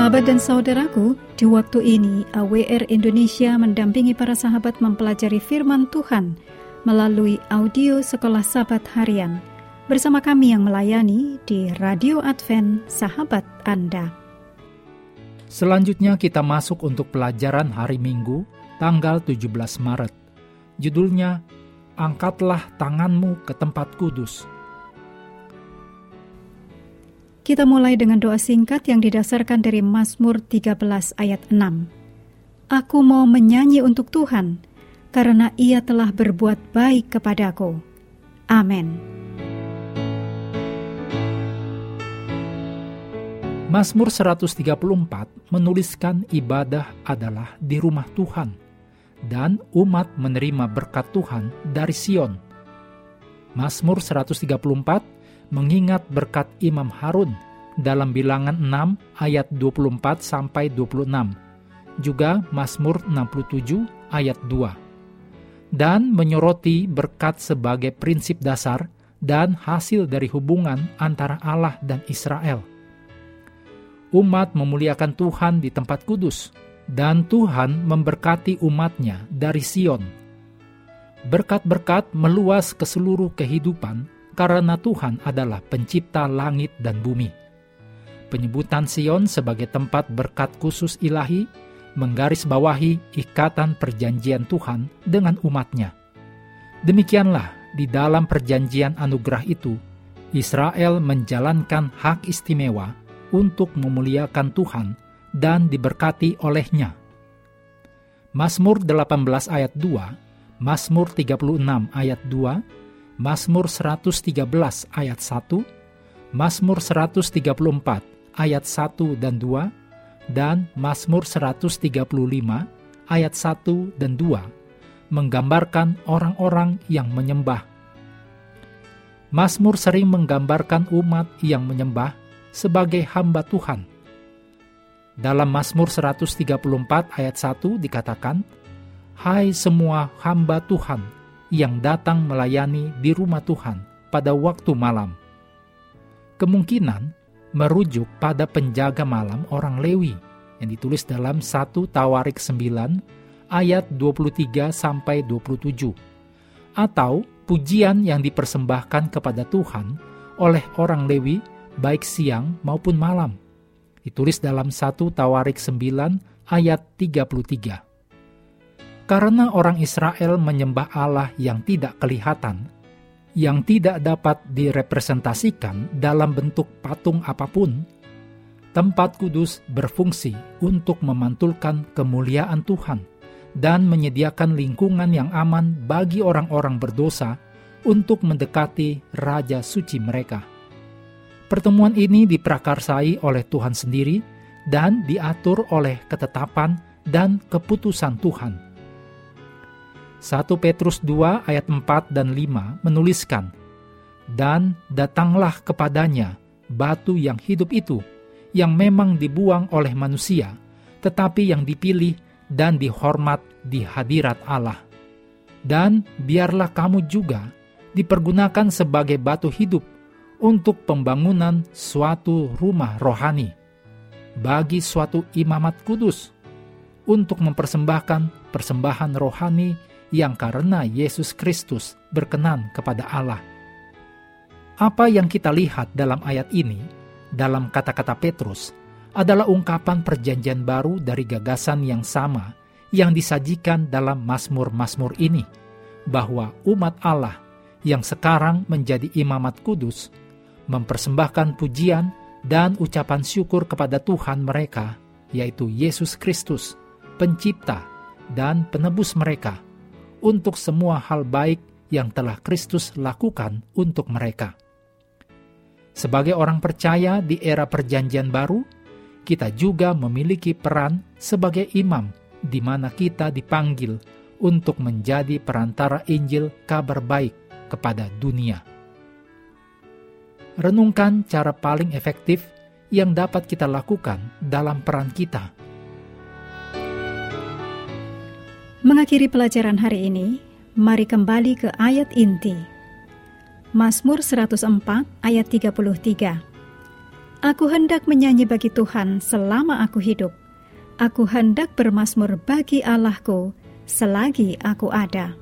Sahabat dan saudaraku, di waktu ini AWR Indonesia mendampingi para sahabat mempelajari firman Tuhan melalui audio Sekolah Sabat Harian. Bersama kami yang melayani di Radio Advent Sahabat Anda. Selanjutnya kita masuk untuk pelajaran hari Minggu, tanggal 17 Maret. Judulnya, Angkatlah Tanganmu ke Tempat Kudus. Kita mulai dengan doa singkat yang didasarkan dari Mazmur 13 ayat 6. Aku mau menyanyi untuk Tuhan, karena Ia telah berbuat baik kepadaku. Amin. Mazmur 134 menuliskan ibadah adalah di rumah Tuhan, dan umat menerima berkat Tuhan dari Sion. Mazmur 134 mengingat berkat Imam Harun dalam Bilangan 6 ayat 24-26, juga Mazmur 67 ayat 2, dan menyoroti berkat sebagai prinsip dasar dan hasil dari hubungan antara Allah dan Israel. Umat memuliakan Tuhan di tempat kudus, dan Tuhan memberkati umatnya dari Sion. Berkat-berkat meluas ke seluruh kehidupan karena Tuhan adalah pencipta langit dan bumi. Penyebutan Sion sebagai tempat berkat khusus ilahi menggarisbawahi ikatan perjanjian Tuhan dengan umatnya. Demikianlah di dalam perjanjian anugerah itu, Israel menjalankan hak istimewa untuk memuliakan Tuhan dan diberkati olehnya. Mazmur 18 ayat 2, Mazmur 36 ayat 2, Mazmur 113 ayat 1, Mazmur 134 ayat 1 dan 2, dan Mazmur 135 ayat 1 dan 2 menggambarkan orang-orang yang menyembah. Mazmur sering menggambarkan umat yang menyembah sebagai hamba Tuhan. Dalam Mazmur 134 ayat 1 dikatakan, "Hai semua hamba Tuhan yang datang melayani di rumah Tuhan pada waktu malam." Kemungkinan merujuk pada penjaga malam orang Lewi yang ditulis dalam 1 Tawarik 9 ayat 23-27, atau pujian yang dipersembahkan kepada Tuhan oleh orang Lewi baik siang maupun malam, ditulis dalam 1 Tawarik 9 ayat 33. Karena orang Israel menyembah Allah yang tidak kelihatan, yang tidak dapat direpresentasikan dalam bentuk patung apapun, tempat kudus berfungsi untuk memantulkan kemuliaan Tuhan dan menyediakan lingkungan yang aman bagi orang-orang berdosa untuk mendekati Raja Suci mereka. Pertemuan ini diprakarsai oleh Tuhan sendiri dan diatur oleh ketetapan dan keputusan Tuhan. 1 Petrus 2 ayat 4 dan 5 menuliskan, "Dan datanglah kepadanya batu yang hidup itu, yang memang dibuang oleh manusia, tetapi yang dipilih dan dihormat di hadirat Allah. Dan biarlah kamu juga dipergunakan sebagai batu hidup untuk pembangunan suatu rumah rohani, bagi suatu imamat kudus, untuk mempersembahkan persembahan rohani yang karena Yesus Kristus berkenan kepada Allah." Apa yang kita lihat dalam ayat ini, dalam kata-kata Petrus, adalah ungkapan perjanjian baru dari gagasan yang sama yang disajikan dalam Mazmur-Mazmur ini, bahwa umat Allah yang sekarang menjadi imamat kudus mempersembahkan pujian dan ucapan syukur kepada Tuhan mereka, yaitu Yesus Kristus, pencipta dan penebus mereka, untuk semua hal baik yang telah Kristus lakukan untuk mereka. Sebagai orang percaya di era perjanjian baru, kita juga memiliki peran sebagai imam, di mana kita dipanggil untuk menjadi perantara Injil kabar baik kepada dunia. Renungkan cara paling efektif yang dapat kita lakukan dalam peran kita. Mengakhiri pelajaran hari ini, mari kembali ke ayat inti. Mazmur 104 ayat 33. Aku hendak menyanyi bagi Tuhan selama aku hidup. Aku hendak bermazmur bagi Allahku selagi aku ada.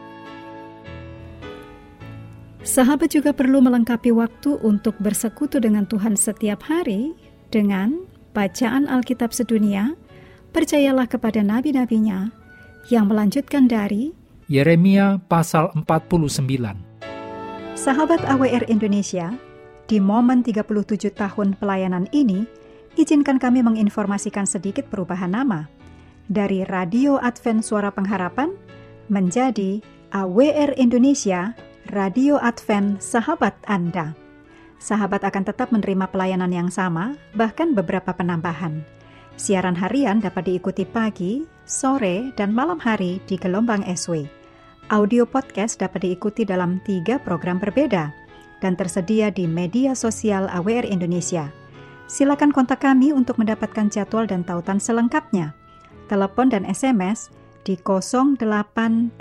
Sahabat juga perlu melengkapi waktu untuk bersekutu dengan Tuhan setiap hari dengan bacaan Alkitab sedunia. Percayalah kepada nabi-nabinya yang melanjutkan dari Yeremia pasal 49. Sahabat AWR Indonesia, di momen 37 tahun pelayanan ini, izinkan kami menginformasikan sedikit perubahan nama dari Radio Advent Suara Pengharapan menjadi AWR Indonesia, Radio Advent Sahabat Anda. Sahabat akan tetap menerima pelayanan yang sama, bahkan beberapa penambahan. Siaran harian dapat diikuti pagi, sore, dan malam hari di gelombang SW. Audio podcast dapat diikuti dalam 3 program berbeda dan tersedia di media sosial AWR Indonesia. Silakan kontak kami untuk mendapatkan jadwal dan tautan selengkapnya. Telepon dan SMS di 0821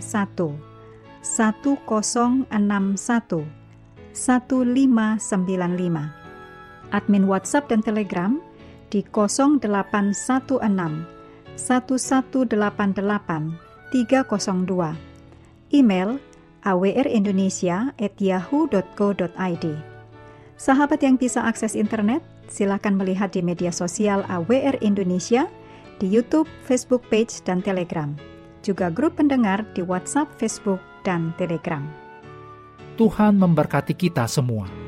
1061 1595. Admin WhatsApp dan Telegram di 0816 1188 302. Email awrindonesia@yahoo.co.id. Sahabat yang bisa akses internet, silakan melihat di media sosial AWR Indonesia, di YouTube, Facebook page, dan Telegram. Juga grup pendengar di WhatsApp, Facebook, dan Telegram. Tuhan memberkati kita semua.